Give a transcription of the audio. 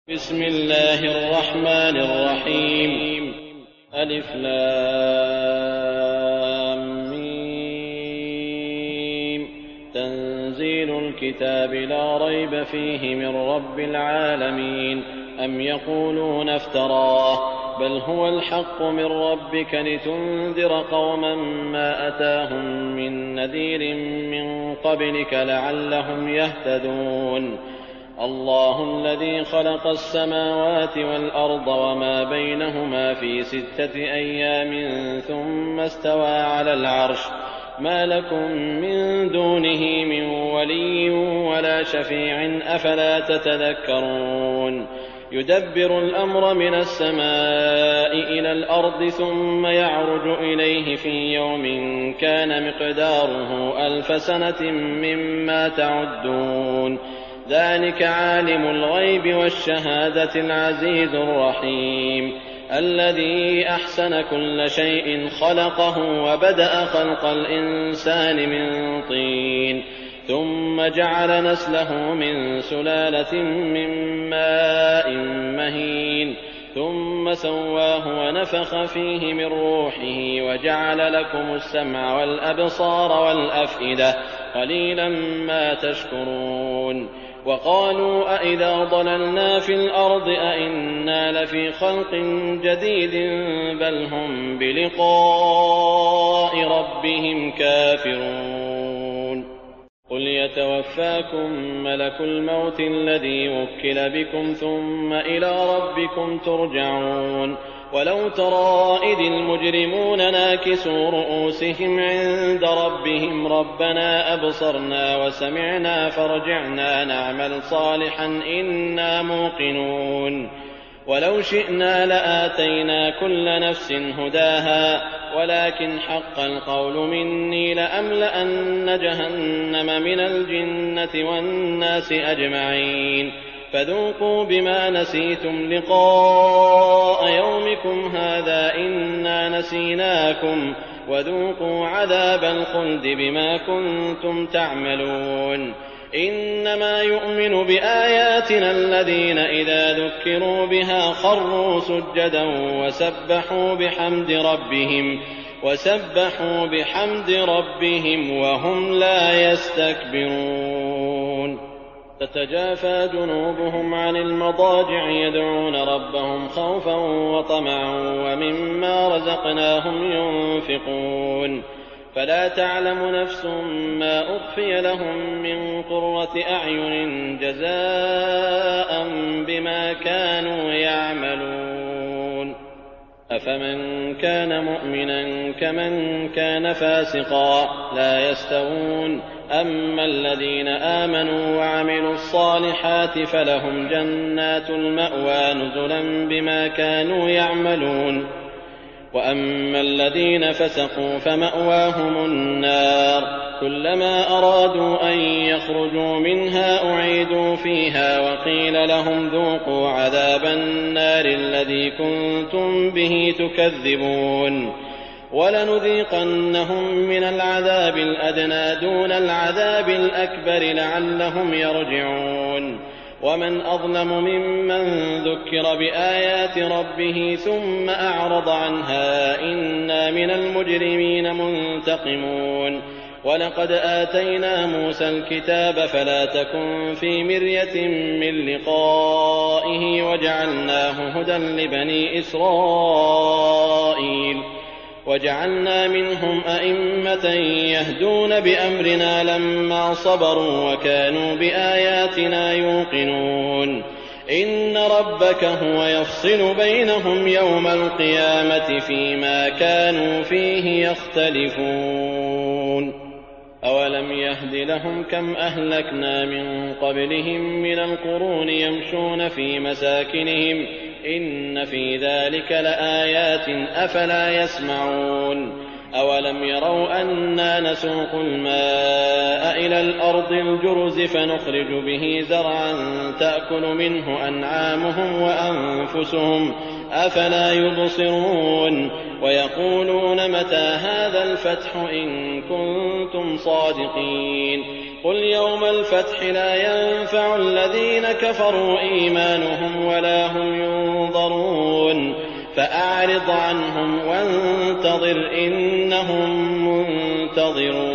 بسم الله الرحمن الرحيم. ألف لام ميم. تنزيل الكتاب لا ريب فيه من رب العالمين. أم يقولون افتراه بل هو الحق من ربك لتنذر قوما ما أتاهم من نذير من قبلك لعلهم يهتدون. الله الذي خلق السماوات والأرض وما بينهما في 6 أيام ثم استوى على العرش ما لكم من دونه من ولي ولا شفيع أفلا تتذكرون. يدبر الأمر من السماء إلى الأرض ثم يعرج إليه في يوم كان مقداره 1000 سنة مما تعدون. ذلك عالم الغيب والشهادة العزيز الرحيم الذي أحسن كل شيء خلقه وبدأ خلق الإنسان من طين ثم جعل نسله من سلالة من ماء مهين ثم سواه ونفخ فيه من روحه وجعل لكم السمع والأبصار والأفئدة قليلا ما تشكرون. وقالوا أئذا ضللنا في الأرض أئنا لفي خلق جديد بل هم بلقاء ربهم كافرون. قل يتوفاكم ملك الموت الذي وكل بكم ثم إلى ربكم ترجعون. ولو ترى إذ المجرمون ناكسوا رؤوسهم عند ربهم ربنا أبصرنا وسمعنا فارجعنا نعمل صالحا إنا موقنون. ولو شئنا لآتينا كل نفس هداها ولكن حق القول مني لأملأن جهنم من الجنة والناس أجمعين. فذوقوا بما نسيتم لقاء يومكم هذا إنا نسيناكم وذوقوا عذاب الخلد بما كنتم تعملون. إنما يؤمن بآياتنا الذين إذا ذكروا بها خروا سجدا وسبحوا بحمد ربهم وهم لا يستكبرون. تتجافى جنوبهم عن المضاجع يدعون ربهم خوفا وطمعا ومما رزقناهم ينفقون. فلا تعلم نفس ما أخفي لهم من قرة أعين جزاء بما كانوا يعملون. أفمن كان مؤمنا كمن كان فاسقا لا يستوون. أما الذين آمنوا وعملوا الصالحات فلهم جنات المأوى نزلا بما كانوا يعملون. وأما الذين فسقوا فمأواهم النار كلما أرادوا أن يخرجوا منها أعيدوا فيها وقيل لهم ذوقوا عذاب النار الذي كنتم به تكذبون. ولنذيقنهم من العذاب الأدنى دون العذاب الأكبر لعلهم يرجعون. ومن أظلم ممن ذكر بآيات ربه ثم أعرض عنها إنا من المجرمين منتقمون. ولقد آتينا موسى الكتاب فلا تكن في مرية من لقائه وجعلناه هدى لبني إسرائيل. وجعلنا منهم أئمة يهدون بأمرنا لما صبروا وكانوا بآياتنا يوقنون. إن ربك هو يفصل بينهم يوم القيامة فيما كانوا فيه يختلفون. أولم يهد لهم كم أهلكنا من قبلهم من القرون يمشون في مساكنهم إن في ذلك لآيات أفلا يسمعون. أولم يروا أنا نسوق الماء إلى الأرض الجرز فنخرج به زرعا تأكل منه أنعامهم وأنفسهم أفلا يبصرون ويقولون متى هذا الفتح إن كنتم صادقين قل يوم الفتح لا ينفع الذين كفروا إيمانهم ولا هم ينظرون فأعرض عنهم وانتظر إنهم منتظرون